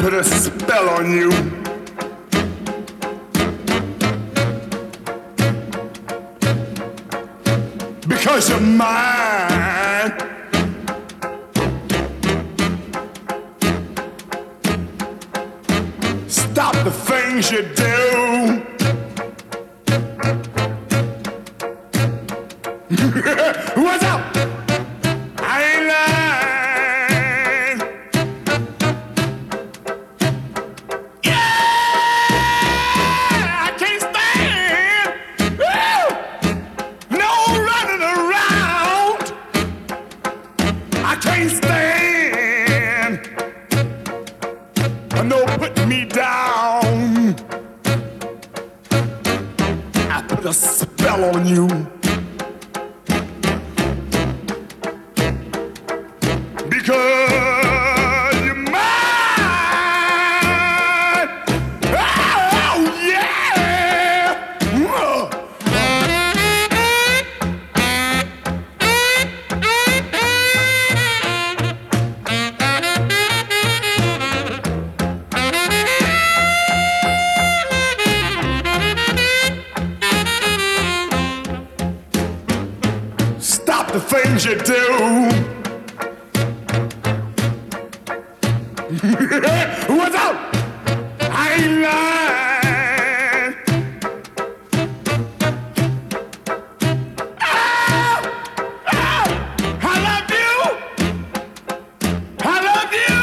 put a spell on you. Because you're mine. Stop the things you do. What's up? I ain't lying. Yeah, I can't stand. Woo! No running around. I can't stand. No putting me down. I put a spell on you. Because you're mine. Oh, yeah. Stop the things you do. What's up? I ain't lying. Oh, oh, I love you. I love you.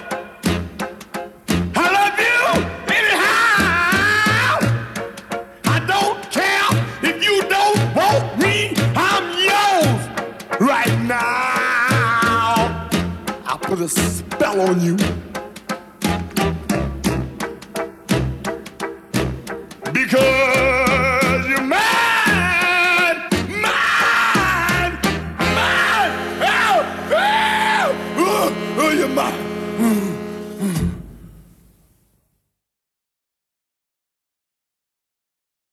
I love you anyhow. I don't care if you don't want me. I'm yours right now. I put a spell on you. Because you're mine, mine, mine. Oh, oh, oh, you're mine.